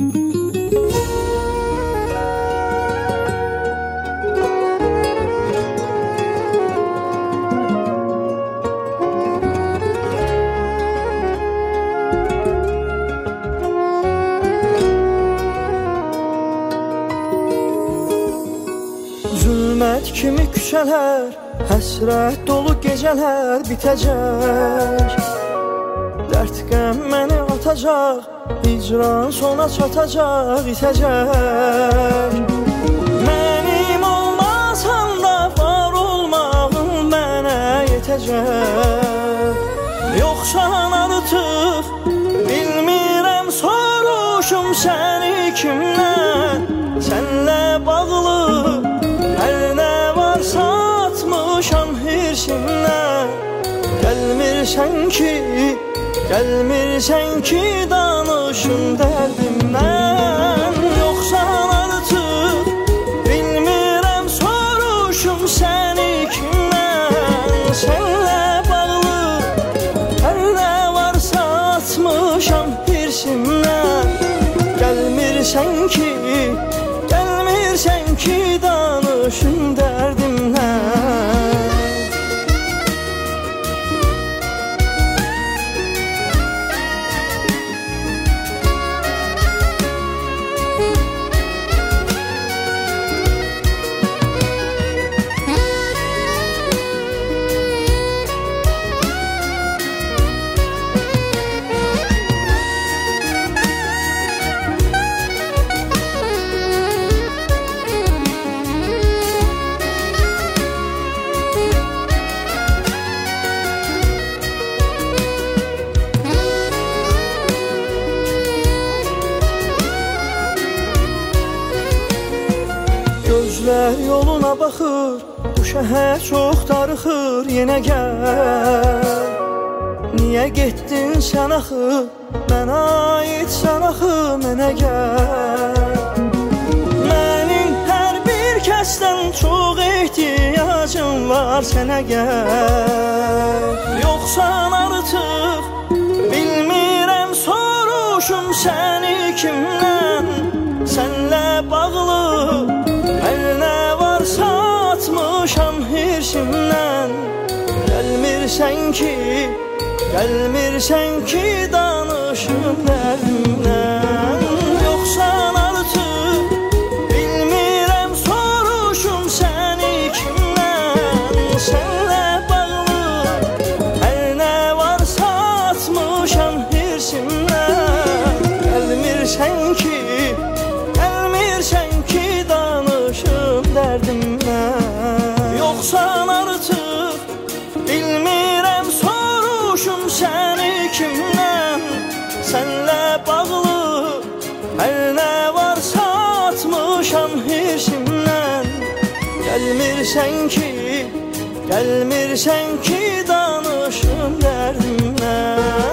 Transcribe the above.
Zülmət kimi küçələr, həsrət dolu gecələr bitəcək. Dərd qəm məni atacaq, hicran sona çatacaq, itəcək. Mənim olmasan da var olmağım mənə yetəcək. Yoxsan artıq bilmirəm, soruşum səni kimdən. Sənlə bağlı hər nə varsa atmışam hirsimdən. Gəlmirsən ki danışım dərdimdən. Yoxsan artıq bilmirəm, soruşum səni kimdən. Sənlə bağlı hər nə varsa atmışam hirsimdən. Gəlmirsən ki danışım dərdimdən. Gözlər yoluna baxır, bu şəhər çox darıxır, yenə gəl. Niyə getdin sən axı, mənə aidsən axı, mənə gəl. Mənim hər bir kəsdən çox ehtiyacım var, sənə gəl. Yoxsan artıq bilmirəm, soruşum səni kimdən. Sənlə bağlı hər nə varsa atmışam hirsimdən. Gəlmirsən ki danışım dərdimdən. Yoxsan artıq bilmirəm, soruşum səni kimdən. Sənlə bağlı hər nə varsa atmışam hirsimdən. Gəlmirsən ki danışım dərdimdən. Yoxsan artıq bilmirəm, soruşum səni kimdən. Sənlə bağlı hər nə varsa atmışam hirsimdən. Gəlmirsən ki danışım dərdimdən.